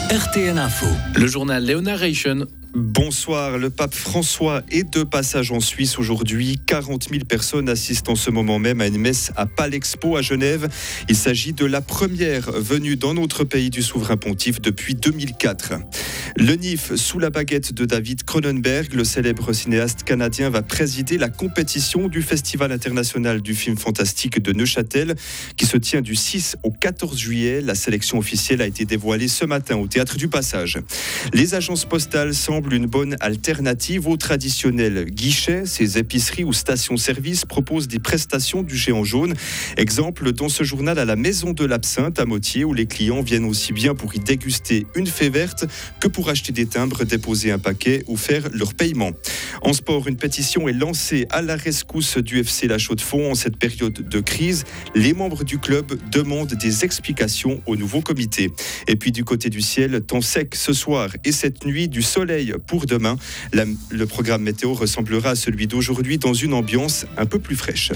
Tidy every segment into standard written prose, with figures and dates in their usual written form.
RTL Info. Le journal Léonard Reichen. Bonsoir, le pape François est de passage en Suisse aujourd'hui. 40 000 personnes assistent en ce moment même à une messe à Palexpo à Genève. Il s'agit de la première venue dans notre pays du souverain pontife depuis 2004. Le NIF, sous la baguette de David Cronenberg, le célèbre cinéaste canadien, va présider la compétition du Festival international du film fantastique de Neuchâtel qui se tient du 6 au 14 juillet. La sélection officielle a été dévoilée ce matin au Théâtre du Passage. Les agences postales semblent une bonne alternative aux traditionnels guichets. Ces épiceries ou stations-service proposent des prestations du géant jaune. Exemple dans ce journal à la Maison de l'Absinthe à Motier, où les clients viennent aussi bien pour y déguster une fée verte que pour acheter des timbres, déposer un paquet ou faire leur paiement. En sport, une pétition est lancée à la rescousse du FC La Chaux-de-Fonds en cette période de crise. Les membres du club demandent des explications au nouveau comité. Et puis du côté du ciel, temps sec ce soir et cette nuit, du soleil pour demain. Le programme météo ressemblera à celui d'aujourd'hui dans une ambiance un peu plus fraîche.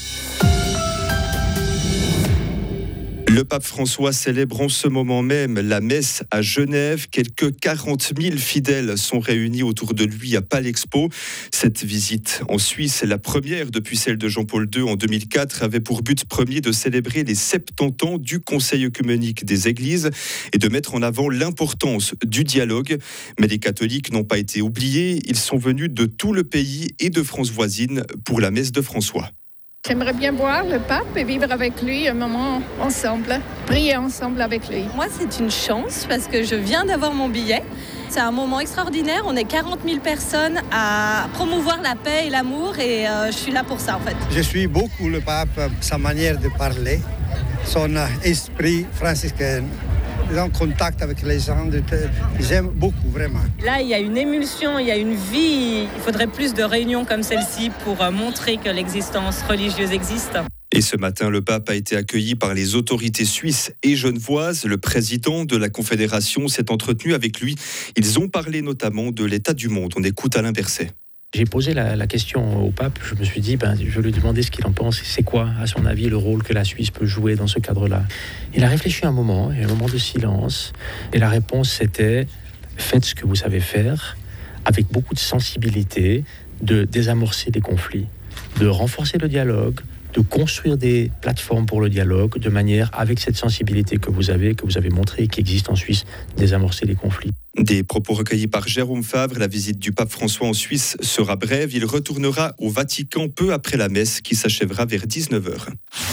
Le pape François célèbre en ce moment même la messe à Genève. Quelques 40 000 fidèles sont réunis autour de lui à Palexpo. Cette visite en Suisse, la première depuis celle de Jean-Paul II en 2004, avait pour but premier de célébrer les 70 ans du Conseil œcuménique des Églises et de mettre en avant l'importance du dialogue. Mais les catholiques n'ont pas été oubliés. Ils sont venus de tout le pays et de France voisine pour la messe de François. J'aimerais bien voir le pape et vivre avec lui un moment ensemble, prier ensemble avec lui. Moi, c'est une chance parce que je viens d'avoir mon billet. C'est un moment extraordinaire. On est 40 000 personnes à promouvoir la paix et l'amour et je suis là pour ça en fait. Je suis beaucoup le pape, sa manière de parler, son esprit franciscain. En contact avec les gens, j'aime beaucoup, vraiment. Là, il y a une émulsion, il y a une vie. Il faudrait plus de réunions comme celle-ci pour montrer que l'existence religieuse existe. Et ce matin, le pape a été accueilli par les autorités suisses et genevoises. Le président de la Confédération s'est entretenu avec lui. Ils ont parlé notamment de l'état du monde. On écoute Alain Berset. J'ai posé la question au pape, je me suis dit, je vais lui demander ce qu'il en pense, c'est quoi, à son avis, le rôle que la Suisse peut jouer dans ce cadre-là. Il a réfléchi un moment de silence, et la réponse c'était, faites ce que vous savez faire, avec beaucoup de sensibilité, de désamorcer des conflits, de renforcer le dialogue, de construire des plateformes pour le dialogue, de manière, avec cette sensibilité que vous avez montré et qui existe en Suisse, désamorcer les conflits. Des propos recueillis par Jérôme Favre. La visite du pape François en Suisse sera brève. Il retournera au Vatican peu après la messe qui s'achèvera vers 19h.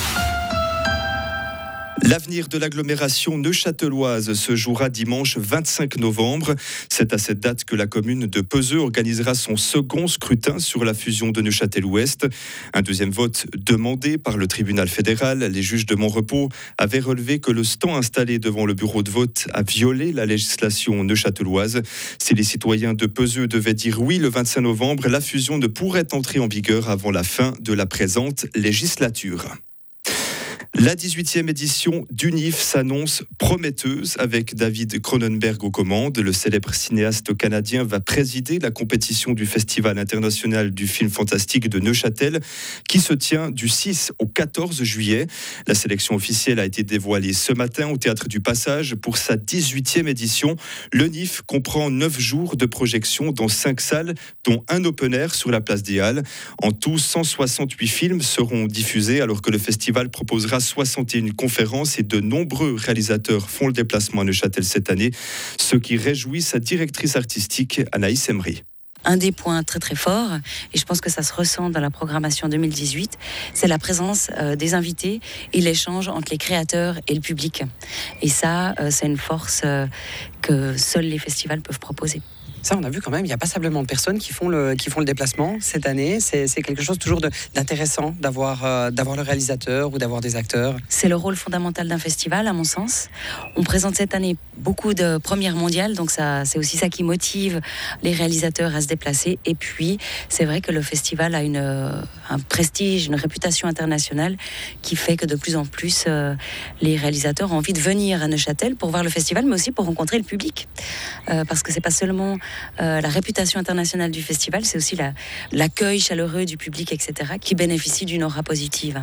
L'avenir de l'agglomération neuchâteloise se jouera dimanche 25 novembre. C'est à cette date que la commune de Peseux organisera son second scrutin sur la fusion de Neuchâtel-Ouest. Un deuxième vote demandé par le tribunal fédéral. Les juges de Montrepos avaient relevé que le stand installé devant le bureau de vote a violé la législation neuchâteloise. Si les citoyens de Peseux devaient dire oui le 25 novembre, la fusion ne pourrait entrer en vigueur avant la fin de la présente législature. La 18e édition du NIF s'annonce prometteuse avec David Cronenberg aux commandes. Le célèbre cinéaste canadien va présider la compétition du Festival international du film fantastique de Neuchâtel qui se tient du 6 au 14 juillet. La sélection officielle a été dévoilée ce matin au Théâtre du Passage pour sa 18e édition. Le NIF comprend 9 jours de projection dans 5 salles, dont un open air sur la place des Halles. En tout, 168 films seront diffusés alors que le festival proposera 61 conférences et de nombreux réalisateurs font le déplacement à Neuchâtel cette année, ce qui réjouit sa directrice artistique Anaïs Emery. Un des points très très forts, et je pense que ça se ressent dans la programmation 2018, c'est la présence des invités et l'échange entre les créateurs et le public. Et ça, c'est une force que seuls les festivals peuvent proposer. Ça, on a vu quand même, il y a passablement de personnes qui font le déplacement cette année. C'est quelque chose toujours d'intéressant d'avoir le réalisateur ou d'avoir des acteurs. C'est le rôle fondamental d'un festival, à mon sens. On présente cette année beaucoup de premières mondiales, donc c'est aussi ça qui motive les réalisateurs à se déplacer. Et puis, c'est vrai que le festival a un prestige, une réputation internationale qui fait que de plus en plus, les réalisateurs ont envie de venir à Neuchâtel pour voir le festival, mais aussi pour rencontrer le public. Parce que c'est pas seulement la réputation internationale du festival, c'est aussi l'accueil chaleureux du public, etc., qui bénéficie d'une aura positive. Un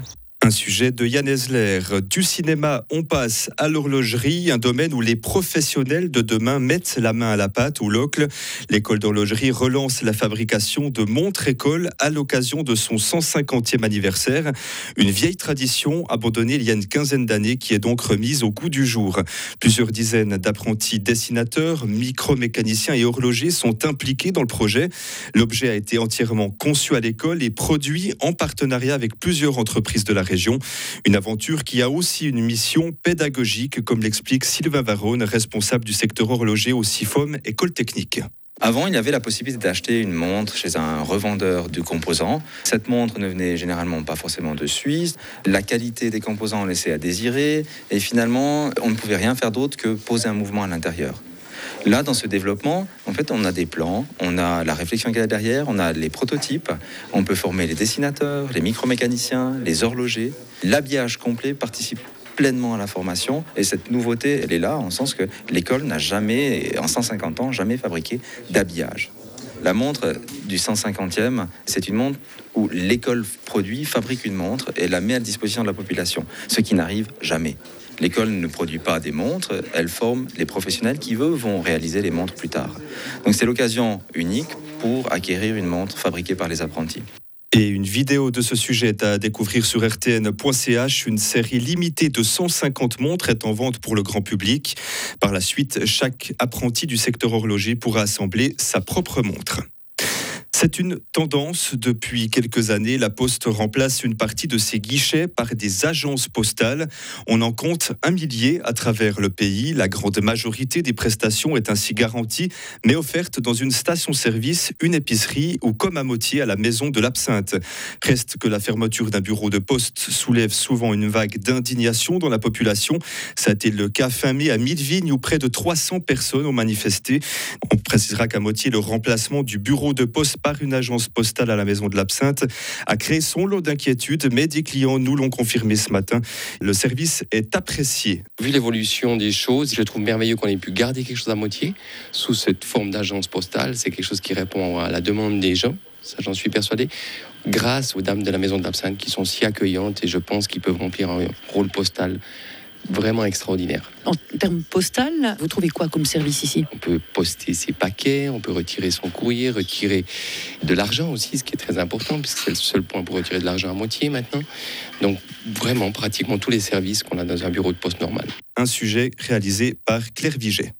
Un sujet de Yann Esler. Du cinéma, on passe à l'horlogerie, un domaine où les professionnels de demain mettent la main à la pâte. Ou l'OCL, l'école d'horlogerie relance la fabrication de montres école à l'occasion de son 150e anniversaire. Une vieille tradition abandonnée il y a une quinzaine d'années qui est donc remise au goût du jour. Plusieurs dizaines d'apprentis dessinateurs, micromécaniciens et horlogers sont impliqués dans le projet. L'objet a été entièrement conçu à l'école et produit en partenariat avec plusieurs entreprises de la région. Une aventure qui a aussi une mission pédagogique, comme l'explique Sylvain Varone, responsable du secteur horloger au CIFOM École Technique. Avant, il y avait la possibilité d'acheter une montre chez un revendeur de composants. Cette montre ne venait généralement pas forcément de Suisse. La qualité des composants laissait à désirer. Et finalement, on ne pouvait rien faire d'autre que poser un mouvement à l'intérieur. Là, dans ce développement, en fait, on a des plans, on a la réflexion qu'il y a derrière, on a les prototypes, on peut former les dessinateurs, les micromécaniciens, les horlogers. L'habillage complet participe pleinement à la formation et cette nouveauté, elle est là en sens que l'école n'a jamais, en 150 ans, jamais fabriqué d'habillage. La montre du 150e, c'est une montre où l'école fabrique une montre et la met à disposition de la population, ce qui n'arrive jamais. L'école ne produit pas des montres, elle forme les professionnels qui, eux, vont réaliser les montres plus tard. Donc c'est l'occasion unique pour acquérir une montre fabriquée par les apprentis. Et une vidéo de ce sujet est à découvrir sur rtn.ch. Une série limitée de 150 montres est en vente pour le grand public. Par la suite, chaque apprenti du secteur horloger pourra assembler sa propre montre. C'est une tendance depuis quelques années. La Poste remplace une partie de ses guichets par des agences postales. On en compte 1 millier à travers le pays. La grande majorité des prestations est ainsi garantie, mais offerte dans une station-service, une épicerie ou comme à Motier à la maison de l'Absinthe. Reste que la fermeture d'un bureau de poste soulève souvent une vague d'indignation dans la population. Ça a été le cas fin mai à Millevignes où près de 300 personnes ont manifesté. On précisera qu'à Motier, le remplacement du bureau de poste par une agence postale à la maison de l'Absinthe a créé son lot d'inquiétudes, mais des clients nous l'ont confirmé ce matin. Le service est apprécié. Vu l'évolution des choses, je trouve merveilleux qu'on ait pu garder quelque chose à Motier sous cette forme d'agence postale. C'est quelque chose qui répond à la demande des gens, ça j'en suis persuadé, grâce aux dames de la maison de l'Absinthe qui sont si accueillantes et je pense qu'ils peuvent remplir un rôle postal vraiment extraordinaire. En termes postal, vous trouvez quoi comme service ici ? On peut poster ses paquets, on peut retirer son courrier, retirer de l'argent aussi, ce qui est très important, puisque c'est le seul point pour retirer de l'argent à Motier maintenant. Donc vraiment, pratiquement tous les services qu'on a dans un bureau de poste normal. Un sujet réalisé par Claire Viget.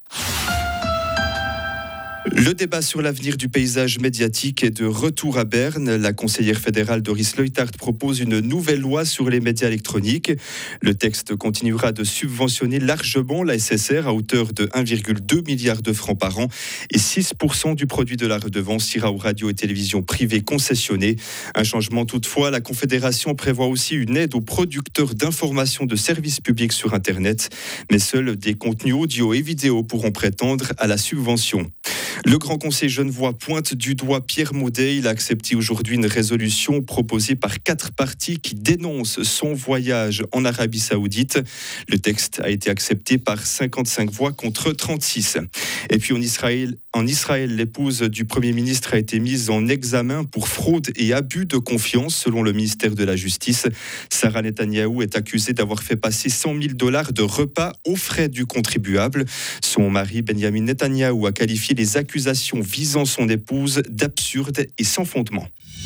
Le débat sur l'avenir du paysage médiatique est de retour à Berne. La conseillère fédérale Doris Leuthard propose une nouvelle loi sur les médias électroniques. Le texte continuera de subventionner largement la SSR à hauteur de 1,2 milliard de francs par an et 6% du produit de la redevance ira aux radios et télévisions privées concessionnées. Un changement toutefois, la Confédération prévoit aussi une aide aux producteurs d'informations de services publics sur Internet. Mais seuls des contenus audio et vidéo pourront prétendre à la subvention. Le Grand Conseil genevois pointe du doigt Pierre Maudet. Il a accepté aujourd'hui une résolution proposée par 4 partis qui dénoncent son voyage en Arabie Saoudite. Le texte a été accepté par 55 voix contre 36. Et puis en Israël, l'épouse du Premier ministre a été mise en examen pour fraude et abus de confiance selon le ministère de la Justice. Sarah Netanyahou est accusée d'avoir fait passer $100 000 de repas aux frais du contribuable. Son mari Benjamin Netanyahou a qualifié les accusations visant son épouse d'absurdes et sans fondement.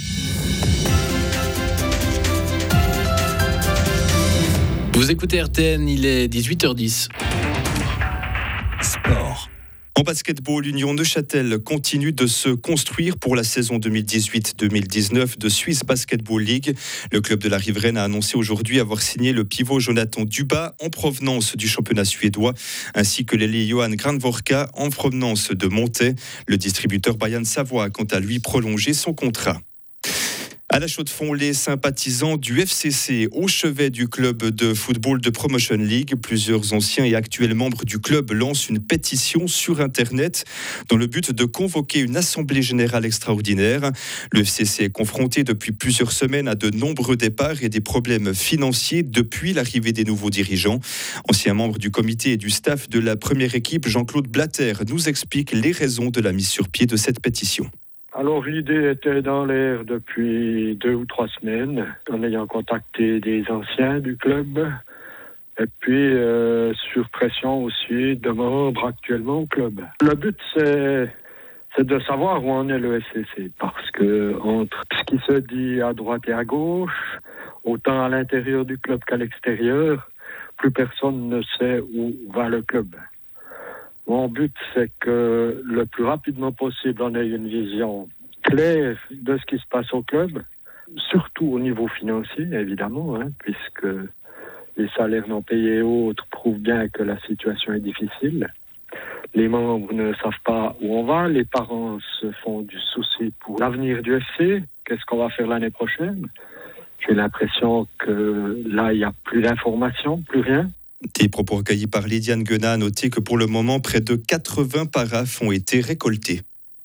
Vous écoutez RTN, il est 18h10. Sport. En basketball, l'Union Neuchâtel continue de se construire pour la saison 2018-2019 de Swiss Basketball League. Le club de la Riveraine a annoncé aujourd'hui avoir signé le pivot Jonathan Dubas en provenance du championnat suédois, ainsi que l'ailier Johan Granvorka en provenance de Montais. Le distributeur Bayern Savoie a quant à lui prolongé son contrat. À la Chaux-de-Fonds, les sympathisants du FCC au chevet du club de football de Promotion League. Plusieurs anciens et actuels membres du club lancent une pétition sur Internet dans le but de convoquer une assemblée générale extraordinaire. Le FCC est confronté depuis plusieurs semaines à de nombreux départs et des problèmes financiers depuis l'arrivée des nouveaux dirigeants. Ancien membre du comité et du staff de la première équipe, Jean-Claude Blatter nous explique les raisons de la mise sur pied de cette pétition. Alors l'idée était dans l'air depuis 2 ou 3 semaines, en ayant contacté des anciens du club, et puis sur pression aussi de membres actuellement au club. Le but c'est de savoir où en est le SCC, parce que entre ce qui se dit à droite et à gauche, autant à l'intérieur du club qu'à l'extérieur, plus personne ne sait où va le club. Mon but, c'est que le plus rapidement possible, on ait une vision claire de ce qui se passe au club, surtout au niveau financier, évidemment, puisque les salaires non payés et autres prouvent bien que la situation est difficile. Les membres ne savent pas où on va, les parents se font du souci pour l'avenir du FC. Qu'est-ce qu'on va faire l'année prochaine ? J'ai l'impression que là, il n'y a plus d'informations, plus rien. Des propos recueillis par Lydiane Guenat a noté que pour le moment, près de 80 paraphes ont été récoltés.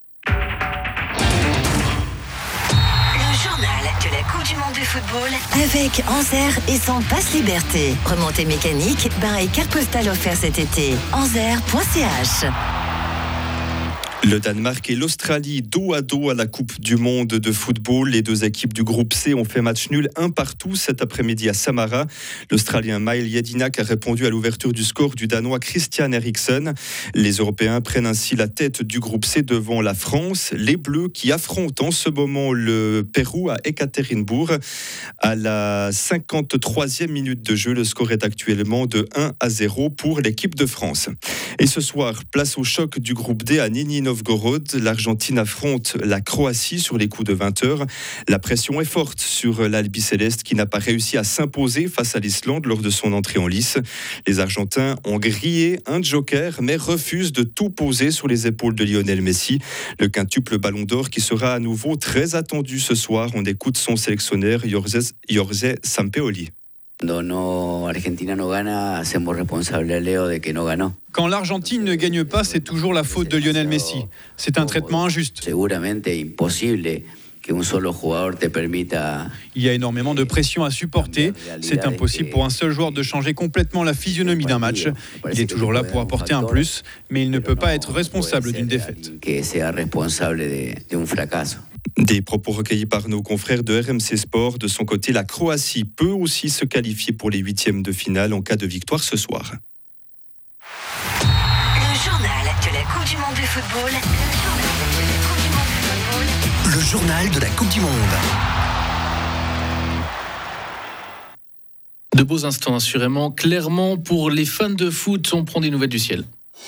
Le journal de la Coupe du Monde de football avec Anzer et son passe liberté. Remontée mécanique, bain et carte postale offert cet été. Anzer.ch. Le Danemark et l'Australie dos à dos à la Coupe du Monde de football. Les 2 équipes du groupe C ont fait match nul 1-1 cet après-midi à Samara. L'Australien Maël Jedinak a répondu à l'ouverture du score du Danois Christian Eriksen. Les Européens prennent ainsi la tête du groupe C devant la France. Les Bleus qui affrontent en ce moment le Pérou à Ekaterinbourg. À la 53e minute de jeu, le score est actuellement de 1-0 pour l'équipe de France. Et ce soir, place au choc du groupe D à Nizhny Novgorod. L'Argentine affronte la Croatie sur les coups de 20h. La pression est forte sur l'Albiceleste qui n'a pas réussi à s'imposer face à l'Islande lors de son entrée en lice. Les Argentins ont grillé un joker mais refusent de tout poser sur les épaules de Lionel Messi. Le quintuple Ballon d'Or qui sera à nouveau très attendu ce soir. On écoute son sélectionneur Jorge Sampaoli. Quand l'Argentine ne gagne pas, c'est toujours la faute de Lionel Messi. C'est un traitement injuste. Il y a énormément de pression à supporter. C'est impossible pour un seul joueur de changer complètement la physionomie d'un match. Il est toujours là pour apporter un plus, mais il ne peut pas être responsable d'une défaite. Des propos recueillis par nos confrères de RMC Sport. De son côté, la Croatie peut aussi se qualifier pour les 8e de finale en cas de victoire ce soir. Le journal de la Coupe du Monde de football. Le journal de la Coupe du Monde. De beaux instants, assurément. Clairement, pour les fans de foot, on prend des nouvelles du ciel.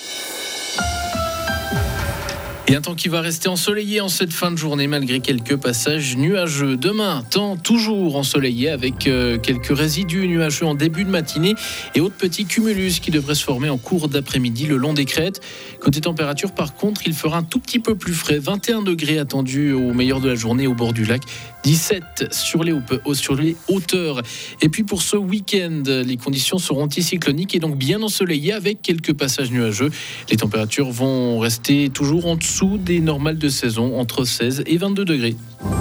Et un temps qui va rester ensoleillé en cette fin de journée malgré quelques passages nuageux. Demain, temps toujours ensoleillé avec quelques résidus nuageux en début de matinée et autres petits cumulus qui devraient se former en cours d'après-midi le long des crêtes. Côté température, par contre, il fera un tout petit peu plus frais. 21 degrés attendus au meilleur de la journée au bord du lac. 17 sur les hauteurs. Et puis pour ce week-end, les conditions seront anticycloniques et donc bien ensoleillées avec quelques passages nuageux. Les températures vont rester toujours en dessous des normales de saison, entre 16 et 22 degrés.